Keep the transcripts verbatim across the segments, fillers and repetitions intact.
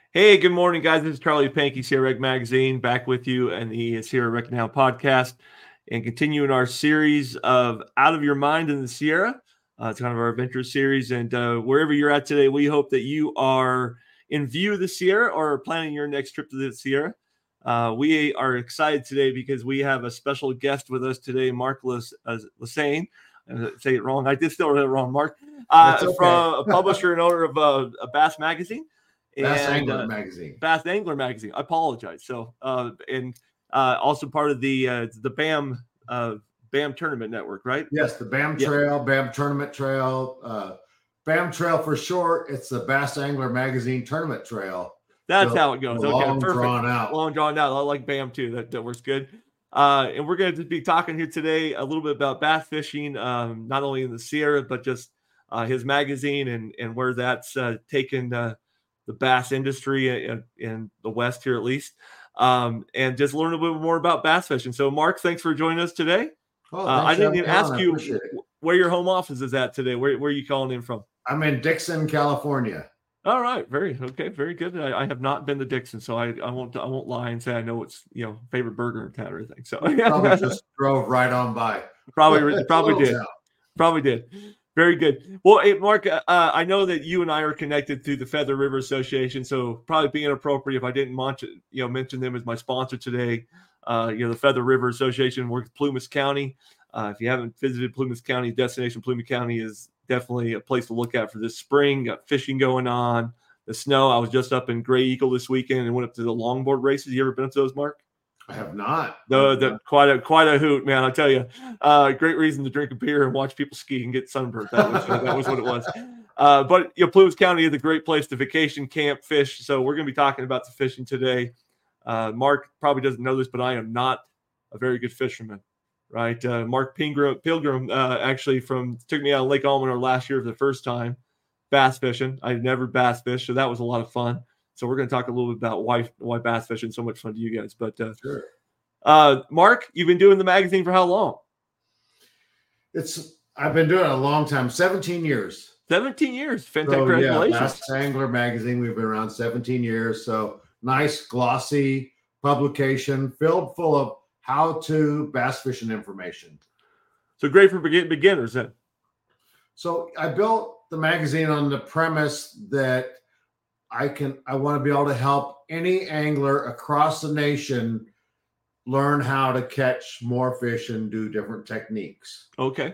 Hey, good morning, guys. This is Charlie Pankey, Sierra Rec Magazine, back with you and the Sierra Rec Now podcast, and continuing our series of Out of Your Mind in the Sierra. Uh, it's kind of our adventure series, and uh, wherever you're at today, we hope that you are in view of the Sierra or planning your next trip to the Sierra. Uh, we are excited today because we have a special guest with us today, Mark Lesane. Uh, say it wrong. I did still read it wrong, Mark. Uh, okay. From a publisher and owner of uh, a Bass Magazine. Bass and, Angler uh, Magazine. Bass Angler Magazine. I apologize. So, uh, and uh, also part of the uh, the BAM uh, BAM Tournament Network, right? Yes, the BAM yeah. Trail, BAM Tournament Trail, uh, BAM Trail for short. It's the Bass Angler Magazine Tournament Trail. That's so, how it goes. Okay, long perfect. drawn out. Long drawn out. I like BAM too. That, that works good. Uh, and we're going to be talking here today a little bit about bass fishing, um, not only in the Sierra, but just uh, his magazine and and where that's uh, taken uh, the bass industry in, in the West here, at least, um, and just learn a little bit more about bass fishing. So, Mark, thanks for joining us today. Oh, uh, I didn't even ask you it. where your home office is at today. Where, where are you calling in from? I'm in Dixon, California. All right, very okay, very good. I, I have not been to Dixon, so I, I won't I won't lie and say I know it's you know favorite burger in town or anything. So probably just drove right on by. Probably probably did, town. probably did. Very good. Well, hey, Mark, uh, I know that you and I are connected through the Feather River Association, so probably be inappropriate if I didn't mention you know mention them as my sponsor today. Uh, you know, the Feather River Association works with Plumas County. Uh, if you haven't visited Plumas County, Destination Plumas County is definitely a place to look at for this spring. Got fishing going on, the snow. I was just up in Gray Eagle this weekend and went up to the longboard races. You ever been up to those, Mark? I have not. No, the, quite a quite a hoot, man. I tell you, uh, great reason to drink a beer and watch people ski and get sunburned. That was that was what it was. Uh, but you know, Plumas County is a great place to vacation, camp, fish. So we're going to be talking about the fishing today. Uh, Mark probably doesn't know this, but I am not a very good fisherman. Right, uh, Mark Pilgrim, Pilgrim uh, actually from took me out of Lake Almanor last year for the first time, bass fishing. I've never bass fished, so that was a lot of fun. So we're going to talk a little bit about why why bass fishing is so much fun to you guys. But uh, sure. uh, Mark, you've been doing the magazine for how long? It's I've been doing it a long time, seventeen years. seventeen years, fantastic! So, Congratulations. Yeah, Bass Angler Magazine. We've been around seventeen years. So nice, glossy publication filled full of how-to bass fishing information. So great for beginners then. So I built the magazine on the premise that I can, I want to be able to help any angler across the nation learn how to catch more fish and do different techniques. Okay.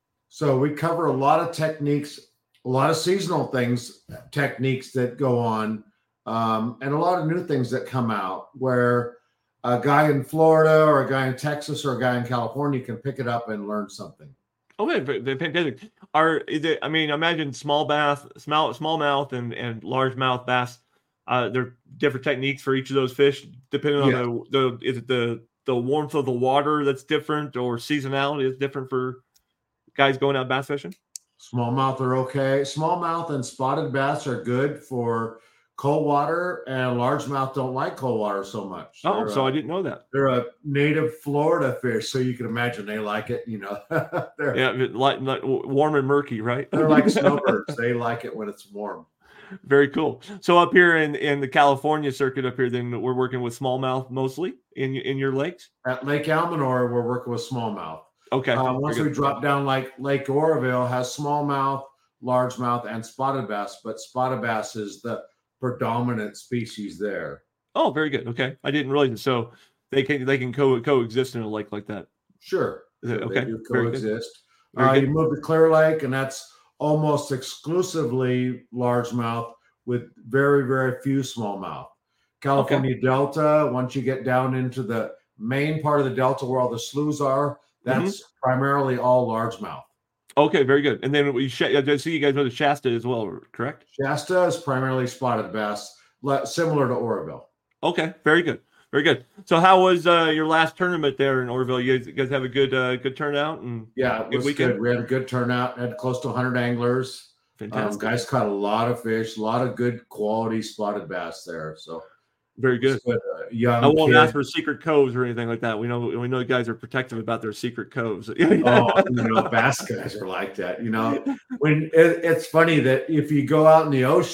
So we cover a lot of techniques, a lot of seasonal things, techniques that go on, um, and a lot of new things that come out where a guy in Florida or a guy in Texas or a guy in California can pick it up and learn something. Okay, they're fantastic. Are is it? I mean, imagine small bass, small smallmouth, and and largemouth bass. Uh, they're different techniques for each of those fish, depending on Yeah. the the is it the the warmth of the water that's different, or seasonality is different for guys going out bass fishing. Smallmouth are okay. Smallmouth and spotted bass are good for cold water, and largemouth don't like cold water so much. Oh, they're so a, I didn't know that. They're a native Florida fish, so you can imagine they like it. You know, they're yeah, like, like warm and murky, right? They're like snowbirds. They like it when it's warm. Very cool. So up here in, in the California circuit up here, then we're working with smallmouth mostly in in your lakes. At Lake Almanor, we're working with smallmouth. Okay. Um, once we drop down, like Lake Oroville has smallmouth, largemouth, and spotted bass, but spotted bass is the predominant species there. Oh, very good. Okay, I didn't realize it. So they can they can co coexist in a lake like that. Sure. Is it, so okay. They do coexist. Very Uh, good. you move to Clear Lake, and that's almost exclusively largemouth with very, very few smallmouth. California okay. Delta, once you get down into the main part of the Delta where all the sloughs are, that's mm-hmm. primarily all largemouth. Okay, very good. And then we sh- I see you guys know the Shasta as well, correct? Shasta is primarily spotted bass, similar to Oroville. Okay, very good, very good. So, how was uh, your last tournament there in Oroville? You guys, you guys have a good, uh, good turnout, and yeah, it was weekend? good. We had a good turnout. Had close to one hundred anglers. Fantastic. Um, guys caught a lot of fish, a lot of good quality spotted bass there. So. Very good. good. Uh, young I won't kid. ask for secret coves or anything like that. We know we know the guys are protective about their secret coves. Oh, you know, bass guys are like that. You know, when it, it's funny that if you go out in the ocean,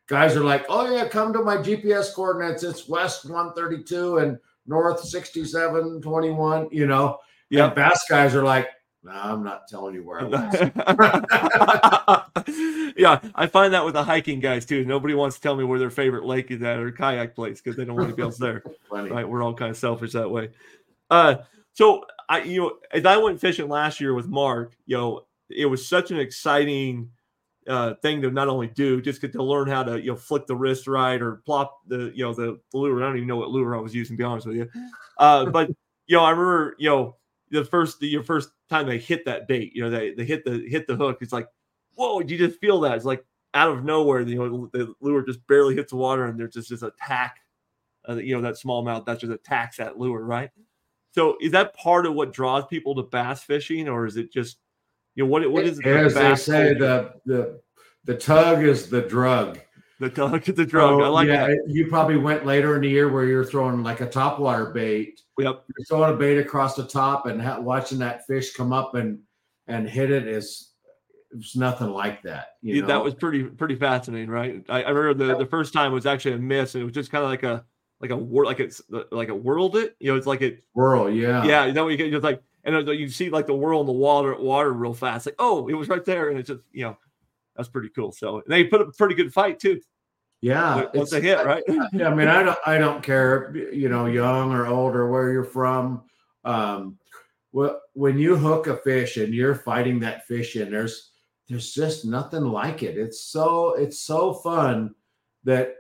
guys are like, oh yeah, come to my G P S coordinates. It's west one thirty-two and north sixty-seven twenty-one, you know. Yeah. And bass guys are like, no, nah, I'm not telling you where I was. Yeah, I find that with the hiking guys too. Nobody wants to tell me where their favorite lake is at or kayak place because they don't want to be else there. Right? We're all kind of selfish that way. Uh, so I, you know, as I went fishing last year with Mark, you know, it was such an exciting uh, thing to not only do, just get to learn how to, you know, flick the wrist right or plop the, you know, the, the lure. I don't even know what lure I was using, to be honest with you. Uh, but you know, I remember, you know, the first the, your first time they hit that bait, you know, they they hit the hit the hook. It's like, whoa! You just feel that it's like out of nowhere. You know, the lure just barely hits the water, and there's just this attack. Uh, you know, that smallmouth that just attacks that lure, right? So, is that part of what draws people to bass fishing, or is it just, you know, what what is it? As they say, the the the tug is the drug. The tug is the drug. So, I like yeah, that. You probably went later in the year where you're throwing like a topwater bait. Yep. You're throwing a bait across the top and ha- watching that fish come up and and hit it is it's nothing like that. You yeah, know? That was pretty pretty fascinating, right? I, I remember the, the first time was actually a miss, and it was just kind of like a like a whir, like it's like a whirled it. You know, it's like it whirl, yeah, yeah. You know, you get just like and you see like the whirl in the water water real fast. Like, oh, it was right there, and it's just, you know, that's pretty cool. So and they put up a pretty good fight too. Yeah, once they hit, right? Yeah, I mean, I don't, I don't care, you know, young or old or where you're from. Um, well, when you hook a fish and you're fighting that fish in, there's, there's just nothing like it. It's so, it's so fun that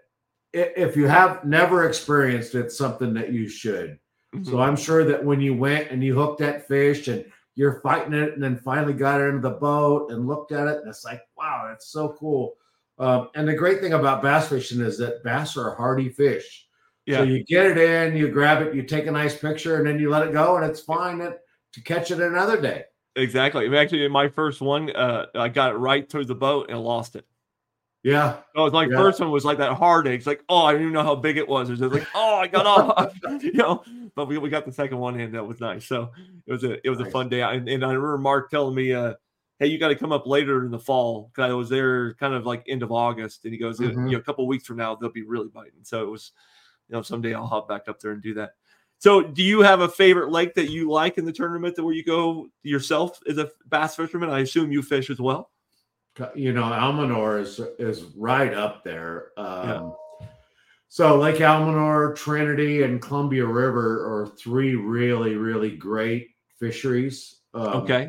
if you have never experienced it, it's something that you should. Mm-hmm. So I'm sure that when you went and you hooked that fish and you're fighting it, and then finally got it into the boat and looked at it, and it's like, wow, that's so cool. Um, and the great thing about bass fishing is that bass are a hardy fish. Yeah. So you get it in, you grab it, you take a nice picture, and then you let it go, and it's fine to catch it another day. Exactly. Actually, in my first one, uh, I got it right through the boat and lost it. Yeah. So my yeah. first one was like that heartache. It's like, oh, I didn't even know how big it was. It was just like, oh, I got off. you know, but we, we got the second one in. That was nice. So it was a it was nice. a fun day. And, and I remember Mark telling me, uh, hey, you got to come up later in the fall, because I was there kind of like end of August, and he goes, mm-hmm. you know, a couple of weeks from now they'll be really biting. So it was, you know, someday I'll hop back up there and do that. So do you have a favorite lake that you like in the tournament, that where you go yourself as a bass fisherman? I assume you fish as well. You know, Almanor is is right up there. Um, yeah. So Lake Almanor, Trinity, and Columbia River are three really, really great fisheries. Um, okay.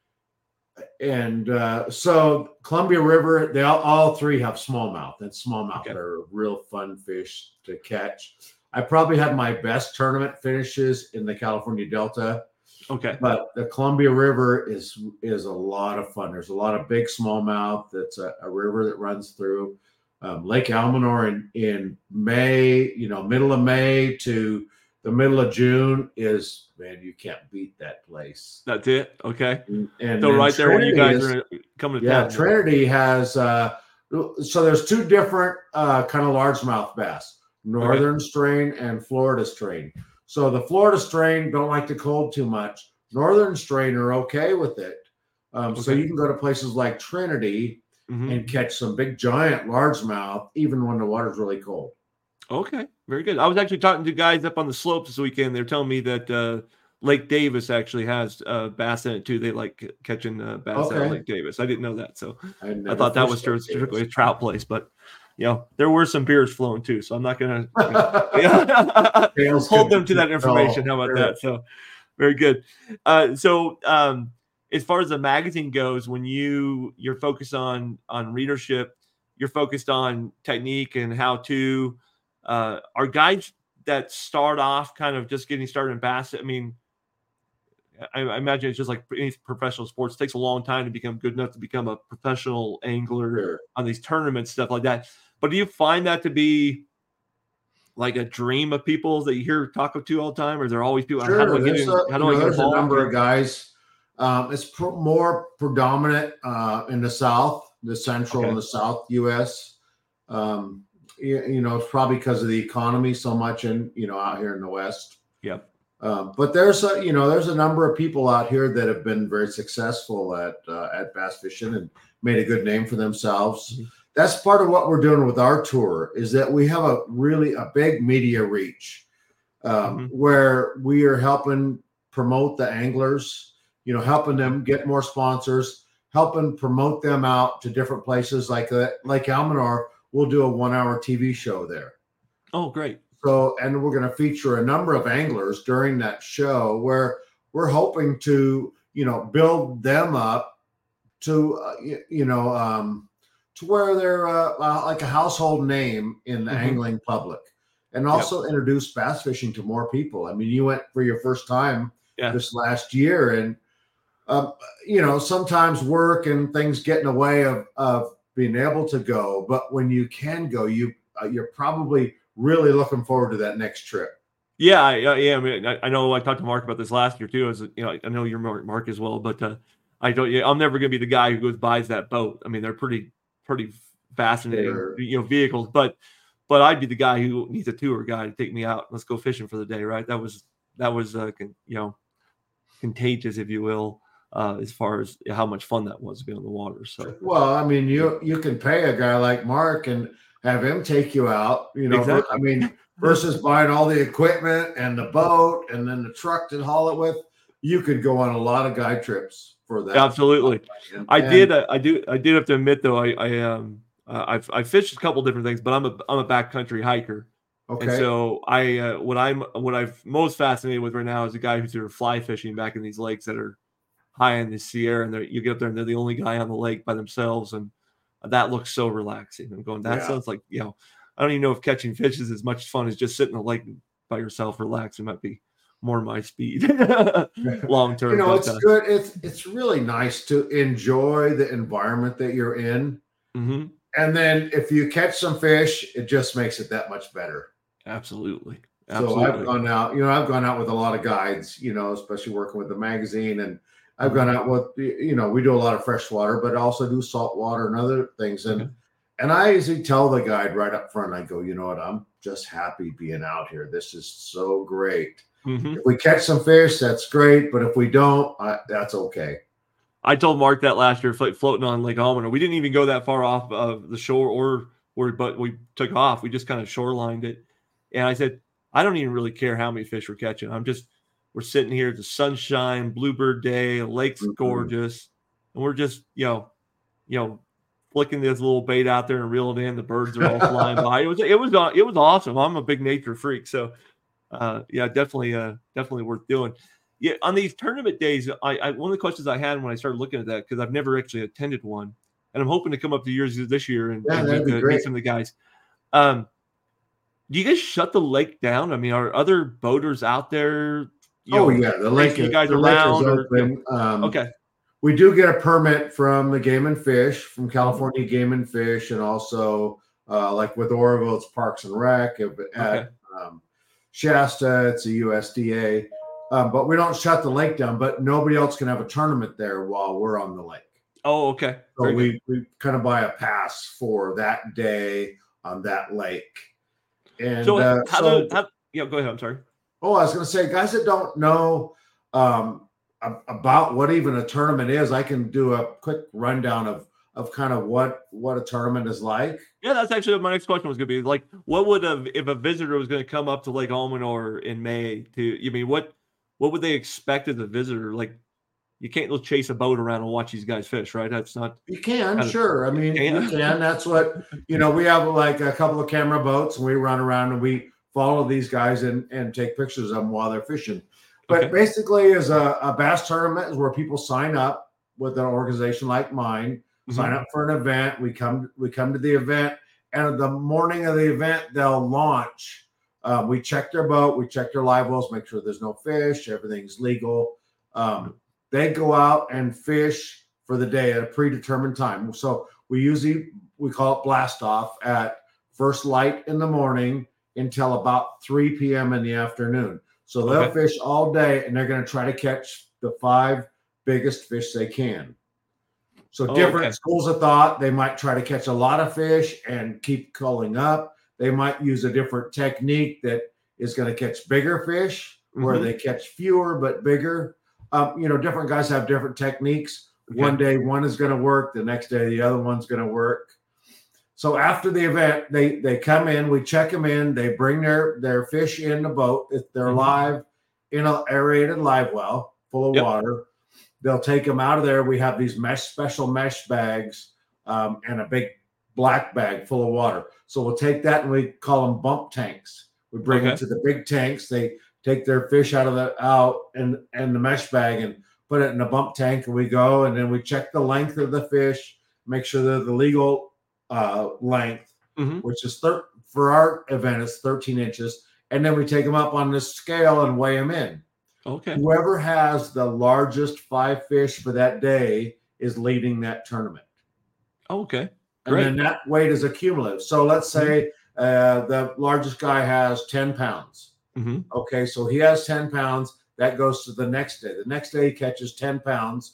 And uh, so Columbia River, they all, all three have smallmouth, and smallmouth okay. are a real fun fish to catch. I probably had my best tournament finishes in the California Delta. Okay. But the Columbia River is is a lot of fun. There's a lot of big smallmouth. It's a, a river that runs through um, Lake Almanor in, in May, you know, middle of May to the middle of June is, man, you can't beat that place. That's it. Okay. And, and so right Trinity there when you guys is, are coming to yeah, town. Trinity has, uh, so there's two different uh, kind of largemouth bass, Northern okay. strain and Florida strain. So the Florida strain don't like the cold too much. Northern strain are okay with it. Um, okay. So you can go to places like Trinity mm-hmm. and catch some big giant largemouth even when the water's really cold. Okay, very good. I was actually talking to guys up on the slopes this weekend. They're telling me that uh, Lake Davis actually has uh, bass in it too. They like catching uh, bass okay. out of Lake Davis. I didn't know that, so I, I thought that was strictly a trout place. But you know, there were some beers flowing too, so I'm not going to you know, hold them to that information. How about that? So, very good. Uh, so, um, as far as the magazine goes, when you you're focused on on readership, you're focused on technique and how to. Uh, are guides that start off kind of just getting started in bass? I mean, I, I imagine it's just like any professional sports. It takes a long time to become good enough to become a professional angler sure. on these tournaments, stuff like that. But do you find that to be like a dream of people that you hear talk to all the time, or is there always people? Sure, how do I get in, a, how do I know, get there's involved? a number of guys. Um, it's pro- more predominant uh, in the South, the Central okay. and the South U S. Um, you, you know, it's probably because of the economy so much in, you know, out here in the West. Yep. Um, but there's a, you know, there's a number of people out here that have been very successful at uh, at bass fishing and made a good name for themselves. Mm-hmm. that's part of what we're doing with our tour is that we have a really a big media reach um, mm-hmm. where we are helping promote the anglers, you know, helping them get more sponsors, helping promote them out to different places like that. Lake Almanor, we'll do a one hour T V show there. Oh, great. So, and we're going to feature a number of anglers during that show where we're hoping to, you know, build them up to, uh, you, you know, um, to where they're uh, uh, like a household name in the mm-hmm. angling public, and also yep. introduce bass fishing to more people. I mean, you went for your first time yeah. this last year, and um, you know, sometimes work and things get in the way of of being able to go. But when you can go, you uh, you're probably really looking forward to that next trip. Yeah, I, yeah. I mean, I, I know I talked to Mark about this last year too. As you know, I know you're Mark as well, but uh, I don't. Yeah, I'm never going to be the guy who goes buys that boat. I mean, they're pretty. pretty fascinating, sure. you know, vehicles, but, but I'd be the guy who needs a tour guy to take me out. Let's go fishing for the day. Right. That was, that was, uh, con, you know, contagious, if you will, uh, as far as how much fun that was to be on the water. So, well, I mean, you, you can pay a guy like Mark and have him take you out, you know, exactly. I mean, versus buying all the equipment and the boat and then the truck to haul it with, you could go on a lot of guide trips. For that. Absolutely. And, I did. Uh, I do. I did have to admit though, I, I, um, uh, I've, I fished a couple different things, but I'm a, I'm a backcountry hiker. Okay. And so I, uh, what I'm, what I'm most fascinated with right now is a guy who's sort of fly fishing back in these lakes that are high in the Sierra, and you get up there and they're the only guy on the lake by themselves. And that looks so relaxing. I'm going, that yeah. sounds like, you know, I don't even know if catching fish is as much fun as just sitting in the lake by yourself, relaxing. Might be more my speed long term. You know, it's uh, good. It's it's really nice to enjoy the environment that you're in. Mm-hmm. And then if you catch some fish, it just makes it that much better. Absolutely. Absolutely. So I've gone out, you know, I've gone out with a lot of guides, you know, especially working with the magazine. And I've gone out with, you know, we do a lot of freshwater, but also do saltwater and other things. And okay. and I usually tell the guide right up front, I go, you know what, I'm just happy being out here. This is so great. Mm-hmm. If we catch some fish, that's great. But if we don't, I, that's okay. I told Mark that last year, floating on Lake Almanor. We didn't even go that far off of the shore, or, or but we took off. We just kind of shorelined it. And I said, I don't even really care how many fish we're catching. I'm just, we're sitting here, the sunshine, bluebird day, the lake's mm-hmm. gorgeous, and we're just, you know, you know, flicking this little bait out there and reeling it in. The birds are all flying by. It was, it was, it was awesome. I'm a big nature freak, so. Uh, yeah, definitely, uh, definitely worth doing. Yeah, on these tournament days, I, I one of the questions I had when I started looking at that, because I've never actually attended one, and I'm hoping to come up to yours this year and, yeah, and meet, the, meet some of the guys. Um, do you guys shut the lake down? I mean, are other boaters out there? You oh know, yeah, the lake. You guys the around? Lake is or, you know, um, okay. We do get a permit from the Game and Fish, from California Game and Fish, and also uh, like with Oroville, it's Parks and Rec. At, okay. um, Shasta, it's a U S D A, um, but we don't shut the lake down. But nobody else can have a tournament there while we're on the lake. Oh, okay. So Very we, good. we kind of buy a pass for that day on that lake. And so, uh, how so do, how, yeah, go ahead. I'm sorry. Oh, I was going to say, guys that don't know um, about what even a tournament is, I can do a quick rundown of of kind of what what a tournament is like. Yeah, that's actually what my next question was going to be. Like, what would a if a visitor was going to come up to Lake Almanor in May? To you mean what what would they expect as a visitor? Like, you can't go chase a boat around and watch these guys fish, right? That's not. You can, kind of, sure. I mean, you can. you can. That's what you know. We have like a couple of camera boats, and we run around and we follow these guys and and take pictures of them while they're fishing. But okay. basically, as a, a bass tournament is where people sign up with an organization like mine. Sign up for an event. We come we come to the event, and the morning of the event, they'll launch. Um, we check their boat. We check their live wells, make sure there's no fish. Everything's legal. Um, they go out and fish for the day at a predetermined time. So we usually, we call it blast off at first light in the morning until about three p.m. in the afternoon. So they'll okay. fish all day, and they're going to try to catch the five biggest fish they can. So oh, different okay. schools of thought. They might try to catch a lot of fish and keep culling up. They might use a different technique that is going to catch bigger fish, mm-hmm. where they catch fewer but bigger. Um, you know, different guys have different techniques. Okay. One day one is going to work. The next day the other one's going to work. So after the event, they they come in, we check them in, they bring their their fish in the boat. If they're Mhm. live in an aerated live well full of Yep. water, they'll take them out of there. We have these mesh special mesh bags um, and a big black bag full of water. So we'll take that and we call them bump tanks. We bring Okay. them to the big tanks. They take their fish out of the out and and the mesh bag and put it in a bump tank, and we go and then we check the length of the fish, make sure they're the legal uh, length, Mhm. which is thir- for our event is thirteen inches, and then we take them up on this scale and weigh them in. Okay. Whoever has the largest five fish for that day is leading that tournament. Okay. And Great. then that weight is accumulative. So let's say uh, the largest guy has ten pounds. Mhm. Okay, so he has ten pounds. That goes to the next day. The next day he catches ten pounds.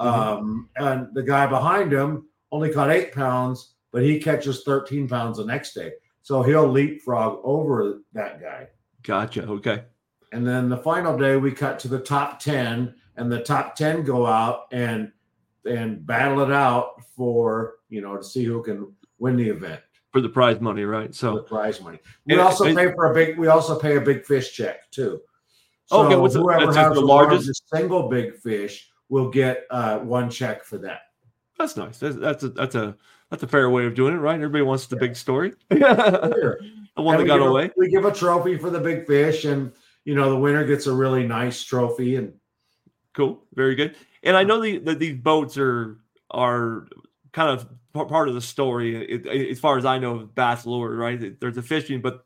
Um, and the guy behind him only caught eight pounds, but he catches thirteen pounds the next day. So he'll leapfrog over that guy. Gotcha. Okay. And then the final day we cut to the top ten, and the top ten go out and and battle it out for, you know, to see who can win the event. For the prize money, right? The So prize money. We And- also and- pay for a big. We also pay a big fish check too. So Okay, what's the- whoever that's has the the largest? largest single big fish will get uh, one check for that. that's nice. That's that's a that's a that's a fair way of doing it, right? Everybody wants the big story. Sure. The one And that we got give a- away. we give a trophy for the big fish, and you know the winner gets a really nice trophy. And Cool. Very good. And I know the, that these boats are are kind of p- part of the story. It, it- as far as I know, of bass lure, right? There's the fishing, but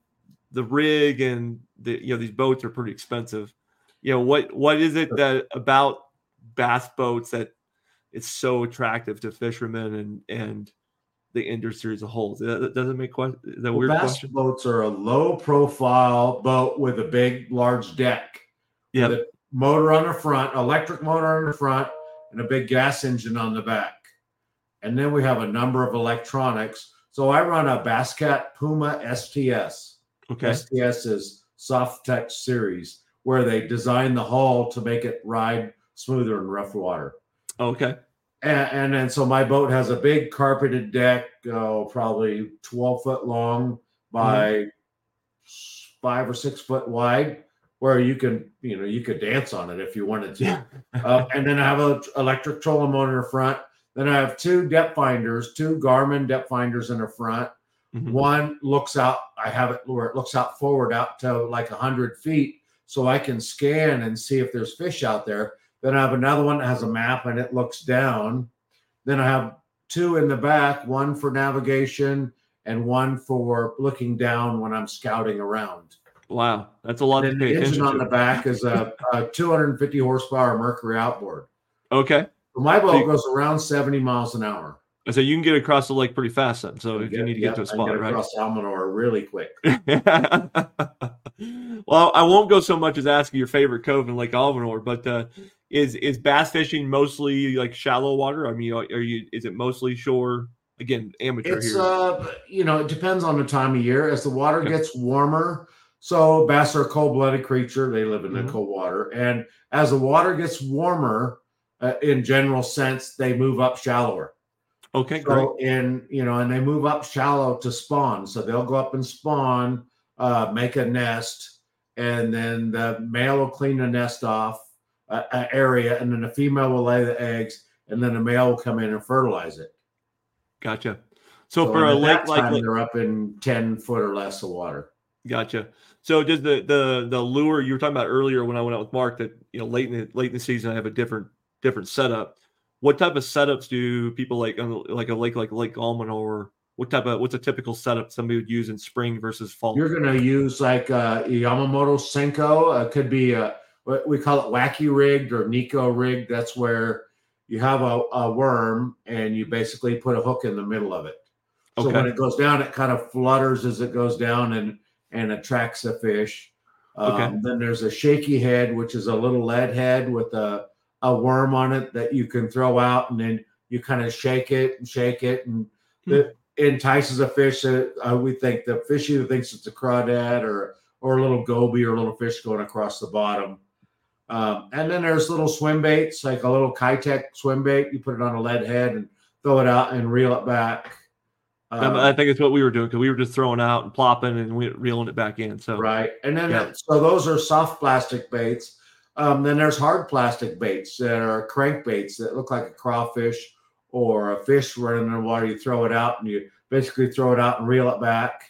the rig and the you know these boats are pretty expensive. You know what what is it that about bass boats that it's so attractive to fishermen and and the industry as a whole? That, that doesn't make question. Is that a well, weird bass question? boats are a low profile boat with a big, large deck. Yeah. The motor on the front, electric motor on the front, and a big gas engine on the back. And then we have a number of electronics. So I run a Basscat Puma S T S. Okay. S T S is Soft Touch Series, where they design the hull to make it ride smoother in rough water. Okay. And, and then so my boat has a big carpeted deck, oh, probably twelve foot long by five or six foot wide, where you can, you know, you could dance on it if you wanted to. uh, and then I have an electric trolling motor in the front. Then I have two depth finders, two Garmin depth finders in the front. Mhm. One looks out, I have it where it looks out forward out to like one hundred feet, so I can scan and see if there's fish out there. Then I have another one that has a map and it looks down. Then I have two in the back, one for navigation and one for looking down when I'm scouting around. Wow, that's a lot And to then pay the engine attention on to. the back is a, a two hundred fifty horsepower Mercury outboard. Okay. So my So boat you- goes around seventy miles an hour. So you can get across the lake pretty fast then. So if you need to Yep, get to a I can spot, right? across Almanor really quick. Well, I won't go so much as asking your favorite cove in Lake Almanor, but uh, is is bass fishing mostly like shallow water? I mean, are you? Is it mostly shore? Again, amateur It's here. uh, you know, it depends on the time of year. As the water Okay. gets warmer, so bass are a cold-blooded creature. They live in Mhm. the cold water, and as the water gets warmer, uh, in general sense, they move up shallower. Okay, great. So in you know, and they move up shallow to spawn. So they'll go up and spawn, uh, make a nest, and then the male will clean the nest off uh, uh, area, and then the female will lay the eggs, and then the male will come in and fertilize it. Gotcha. So, So for a at lake that like, time, Lake- they're up in ten foot or less of water. gotcha. So does the the the lure you were talking about earlier when I went out with Mark that you know late in the late in the season I have a different different setup. What type of setups do people like on like a lake like Lake Almanor? What type of what's a typical setup somebody would use in spring versus fall? You're going to use like a Yamamoto Senko. Uh, could be a what we call it wacky rigged or Nico rigged. That's where you have a, a worm and you basically put a hook in the middle of it. So Okay. when it goes down, it kind of flutters as it goes down and and attracts the fish. Um, Okay. Then there's a shaky head, which is a little lead head with a a worm on it that you can throw out, and then you kind of shake it and shake it, and Hmm. it entices a fish that uh, we think the fish either thinks it's a crawdad or or a little goby or a little fish going across the bottom. Um, and then there's little swim baits, like a little Kitech swim bait. You put it on a lead head and throw it out and reel it back. Um, I think it's what we were doing because we were just throwing out and plopping and we reeling it back in. So right, and then yeah. so those are soft plastic baits. Um, then there's hard plastic baits that are crankbaits that look like a crawfish or a fish running in the water. You throw it out and you basically throw it out and reel it back.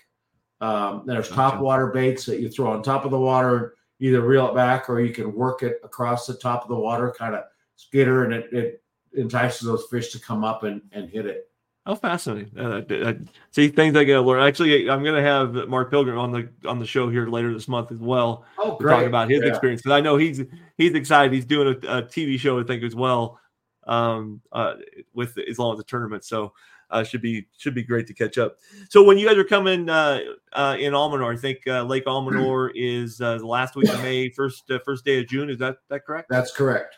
Um, there's gotcha. top water baits that you throw on top of the water, either reel it back or you can work it across the top of the water, kind of skitter, and it, it entices those fish to come up and, and hit it. Oh, fascinating! Uh, I, I, see things I get to learn. Actually, I'm going to have Mark Pilgrim on the on the show here later this month as well. Oh, great! To talk about his yeah. experience because I know he's he's excited. He's doing a, a T V show, I think, as well, um, uh, with as long as the tournament. So uh, should be should be great to catch up. So when you guys are coming uh, uh, in Almanor, I think uh, Lake Almanor is uh, the last week of May, first uh, first day of June. Is that that correct? That's correct.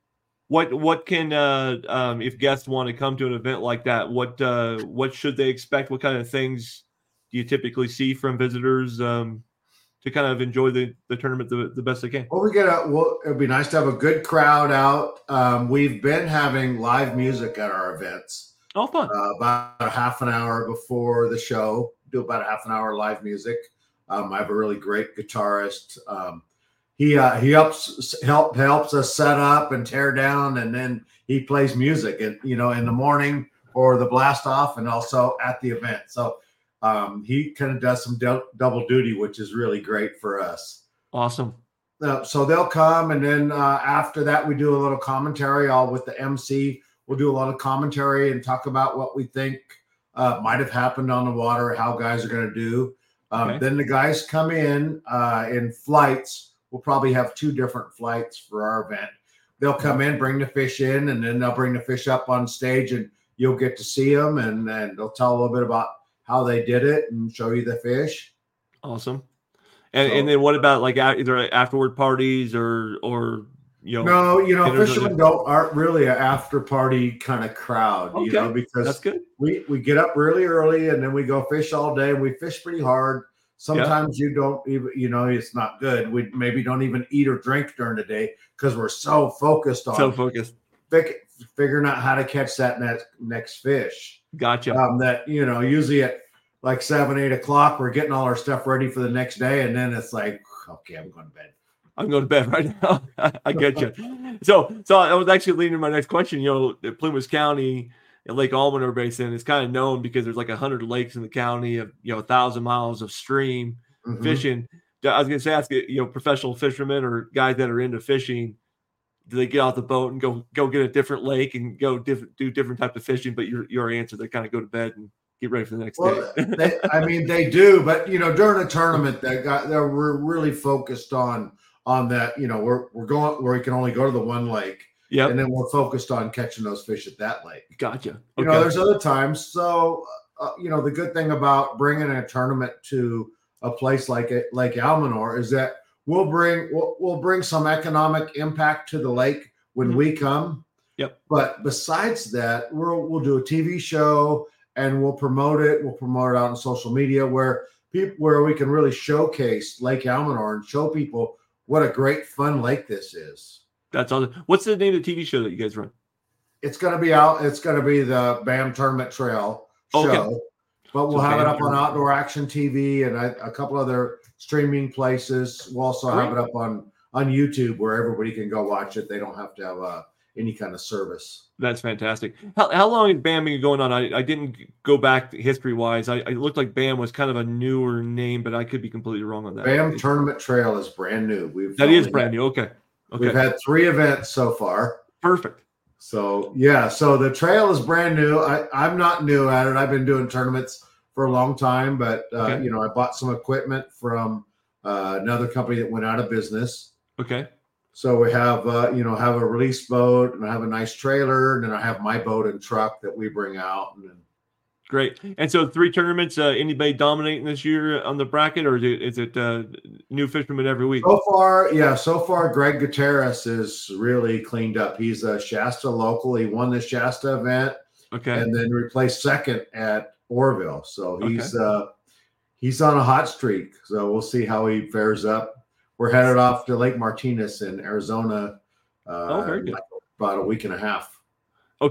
What what can uh, um, if guests want to come to an event like that? What uh, what should they expect? What kind of things do you typically see from visitors um, to kind of enjoy the, the tournament the, the best they can? Well, we get a. Well, it'd be nice to have a good crowd out. Um, we've been having live music at our events. Oh, fun! Uh, about a half an hour before the show, do about a half an hour live music. Um, I have a really great guitarist. Um, He uh, he helps help helps us set up and tear down, and then he plays music, and you know, in the morning for the blast off, and also at the event. So um, he kind of does some del- double duty, which is really great for us. Awesome. Uh, so they'll come, and then uh, after that, we do a little commentary. All with the M C, we'll do a lot of commentary and talk about what we think uh, might have happened on the water, how guys are going to do. Um, okay. Then the guys come in uh, in flights. We'll probably have two different flights for our event. They'll come in, bring the fish in, and then they'll bring the fish up on stage, and you'll get to see them, and then they'll tell a little bit about how they did it and show you the fish. Awesome. And so, and then what about like either afterward parties or or you know? No, you know, fishermen don't aren't really an after party kind of crowd, okay. you know, because that's good. We we get up really early and then we go fish all day, and we fish pretty hard. Sometimes yeah. you don't even, you know, it's not good. We maybe don't even eat or drink during the day because we're so focused on so focused fig- figuring out how to catch that next next fish. Gotcha. Um, that you know, usually at like seven, eight o'clock, we're getting all our stuff ready for the next day, and then it's like, okay, I'm going to bed. I'm going to bed right now. I get you. So, so I was actually leading to my next question. You know, Plumas County. Lake Almanor Basin is kind of known because there's like a hundred lakes in the county of, you know, a thousand miles of stream mm-hmm. fishing. I was going to say, ask you know, professional fishermen or guys that are into fishing, do they get off the boat and go, go get a different lake and go different, do different type of fishing? But your, your answer, they kind of go to bed and get ready for the next well, day. they, I mean, they do, but you know, during a tournament they got, they're really focused on, on that, you know, we're, we're going where we can only go to the one lake. Yeah, and then we're focused on catching those fish at that lake. Gotcha. Okay. You know, there's other times. So, uh, you know, the good thing about bringing a tournament to a place like it, Lake Almanor, is that we'll bring we'll, we'll bring some economic impact to the lake when mm-hmm. we come. Yep. But besides that, we'll we'll do a T V show and we'll promote it. We'll promote it out on social media where people where we can really showcase Lake Almanor and show people what a great fun lake this is. That's all. What's the name of the T V show that you guys run? It's going to be out. It's going to be the BAM Tournament Trail show, okay. but we'll so have BAM it up on Outdoor Action T V and a, a couple other streaming places. We'll also Great. have it up on, on YouTube where everybody can go watch it. They don't have to have uh, any kind of service. That's fantastic. How, how long has BAM been going on? I, I didn't go back history wise. I, I looked like BAM was kind of a newer name, but I could be completely wrong on that. BAM Tournament Trail is brand new. We've that is brand new. Okay. Okay. We've had three events so far. Perfect. So, yeah. So the trail is brand new. I, I'm not new at it. I've been doing tournaments for a long time, but, uh, okay. you know, I bought some equipment from uh, another company that went out of business. Okay. So we have, uh, you know, have a release boat and I have a nice trailer. And then I have my boat and truck that we bring out. And then, Great. And so three tournaments, uh, anybody dominating this year on the bracket, or is it, is it uh, new fishermen every week? So far, yeah, so far, Greg Gutierrez is really cleaned up. He's a Shasta local. He won the Shasta event. Okay. And then replaced second at Oroville. So he's okay. uh, he's on a hot streak. So we'll see how he fares up. We're headed off to Lake Martinez in Arizona uh, oh, very good. like about a week and a half. Okay.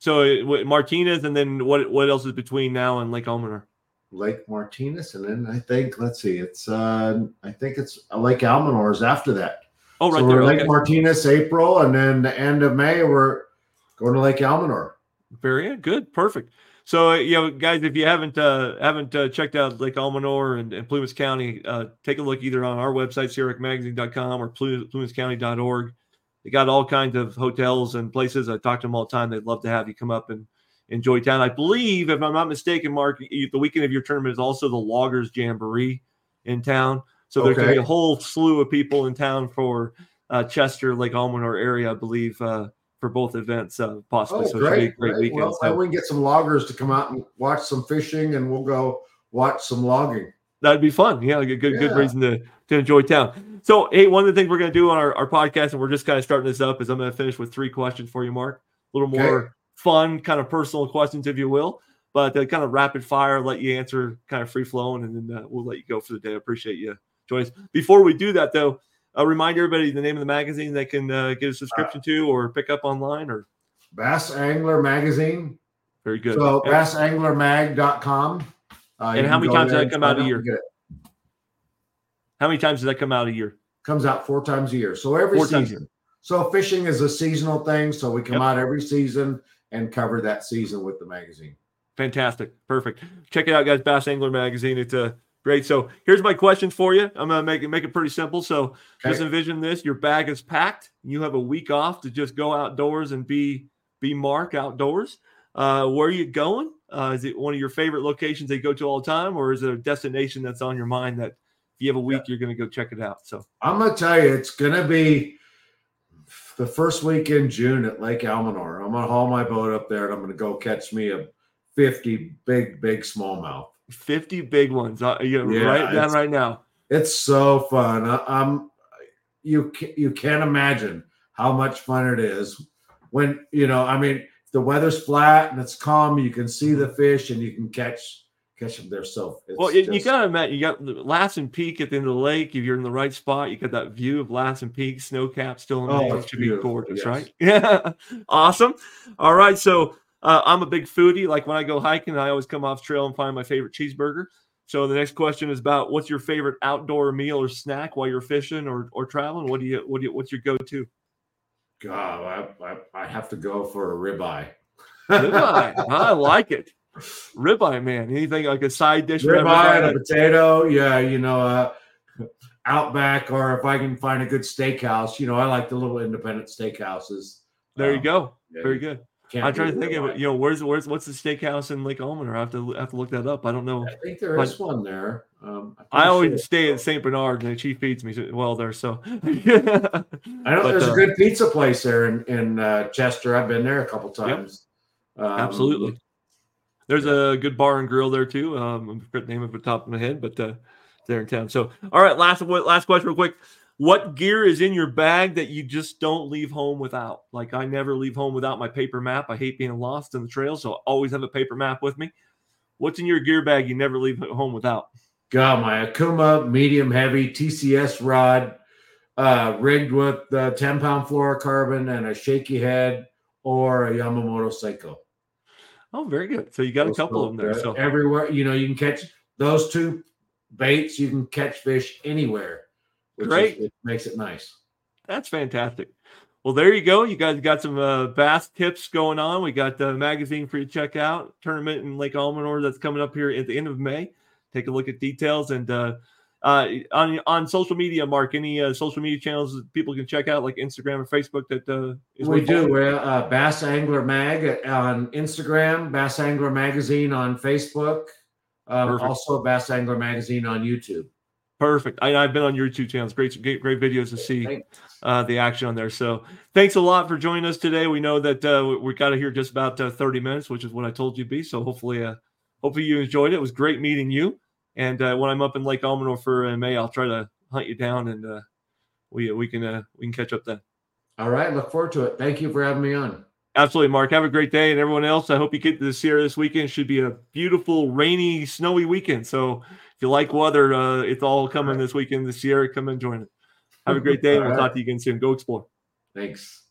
So it, Martinez, and then what what else is between now and Lake Almanor? Lake Martinez, and then I think let's see, it's uh I think it's Lake Almanor is after that. Oh, right so there. We're Lake okay. Martinez, April, and then the end of May we're going to Lake Almanor. Very good, perfect. So, you know, guys, if you haven't uh, haven't uh, checked out Lake Almanor and, and Plumas County, uh, take a look either on our website, Sierra Magazine dot com, or plumas county dot org. They got all kinds of hotels and places. I talk to them all the time. They'd love to have you come up and enjoy town. I believe, if I'm not mistaken, Mark, the weekend of your tournament is also the Loggers Jamboree in town. So there's okay. going to be a whole slew of people in town for uh, Chester, Lake Almanor area, I believe, uh, for both events, uh, possibly. Oh, so great, it should be a great, great. weekend. Well, so. we can get some loggers to come out and watch some fishing, and we'll go watch some logging. That'd be fun. Yeah, good, good, yeah. good reason to, to enjoy town. So, hey, one of the things we're going to do on our, our podcast, and we're just kind of starting this up, is I'm going to finish with three questions for you, Mark. A little more okay. fun, kind of personal questions, if you will, but uh, kind of rapid fire, let you answer kind of free flowing, and then uh, we'll let you go for the day. I appreciate you joining us. Before we do that, though, I'll remind everybody the name of the magazine they can uh, get a subscription uh, to or pick up online. Or Bass Angler Magazine. Very good. So bass angler mag dot com. Uh, and how many times does that come out a year? How many times does that come out a year? Comes out four times a year. So every four season. So fishing is a seasonal thing. So we come yep. out every season and cover that season with the magazine. Fantastic. Perfect. Check it out, guys. Bass Angler Magazine. It's a uh, great. So here's my question for you. I'm going to make it, make it pretty simple. So okay. just envision this. Your bag is packed. You have a week off to just go outdoors and be, be Mark outdoors. Uh, where are you going? Uh, is it one of your favorite locations that you go to all the time, or is it a destination that's on your mind that if you have a week, yeah. you're going to go check it out? So I'm going to tell you, it's going to be the first week in June at Lake Almanor. I'm going to haul my boat up there, and I'm going to go catch me a fifty big, big smallmouth. fifty big ones. Uh, you yeah, write it down right now. It's so fun. I, I'm you. You can't imagine how much fun it is when you know. I mean. The weather's flat and it's calm. You can see the fish and you can catch catch them there. So it's well, it, just, you gotta imagine you got Lassen Peak at the end of the lake. If you're in the right spot, you got that view of Lassen Peak, snow cap still in the oh, it should be gorgeous, yes. right? Yeah, awesome. All right, so uh, I'm a big foodie. Like when I go hiking, I always come off trail and find my favorite cheeseburger. So the next question is about what's your favorite outdoor meal or snack while you're fishing or or traveling? What do you what do you what's your go-to? God, I, I, I have to go for a ribeye. Ribeye, I like it. Ribeye, man. Anything like a side dish? Ribeye and a potato. Yeah, you know, uh, Outback, or if I can find a good steakhouse, you know, I like the little independent steakhouses. There um, you go. yeah, Very good. I'm trying to think of it. You know, where's where's what's the steakhouse in Lake Almanor? I have to I have to look that up. I don't know. I think there is but, one there. Um, I always sure. stay at Saint Bernard, and she feeds me well there. So I know but, there's uh, a good pizza place there in in uh, Chester. I've been there a couple times. Yep. Um, Absolutely. There's a good bar and grill there too. Um, I forget the name of the top of my head, but uh, there in town. So, all right, last last question, real quick. What gear is in your bag that you just don't leave home without? Like I never leave home without my paper map. I hate being lost in the trail, so I always have a paper map with me. What's in your gear bag you never leave home without? Got my Akuma medium heavy T C S rod, uh, rigged with the ten pound fluorocarbon and a shaky head or a Yamamoto Seiko. Oh, very good. So you got those a couple of them there. So everywhere, you know, you can catch those two baits. You can catch fish anywhere. Which Great. Is, it makes it nice. That's fantastic. Well, there you go. You guys got some uh, bass tips going on. We got the magazine for you to check out. Tournament in Lake Almanor that's coming up here at the end of May. Take a look at details. And uh, uh, on on social media, Mark, any uh, social media channels that people can check out, like Instagram or Facebook? That uh, is we do. We're uh, Bass Angler Mag on Instagram, Bass Angler Magazine on Facebook, um, also Bass Angler Magazine on YouTube. Perfect. I, I've been on your YouTube channels. Great, great, great videos to see uh, the action on there. So thanks a lot for joining us today. We know that uh, we got to here just about uh, thirty minutes, which is what I told you to be. So hopefully, uh, hopefully you enjoyed it. It was great meeting you. And uh, when I'm up in Lake Almanor for uh, May, I'll try to hunt you down, and uh, we we can uh, we can catch up then. All right. Look forward to it. Thank you for having me on. Absolutely, Mark. Have a great day, and everyone else. I hope you get to the Sierra this weekend. It should be a beautiful, rainy, snowy weekend. So if you like weather, uh, it's all coming this weekend. The Sierra, come and join it. Have a great day, and we'll talk to you again soon. Go explore. Thanks.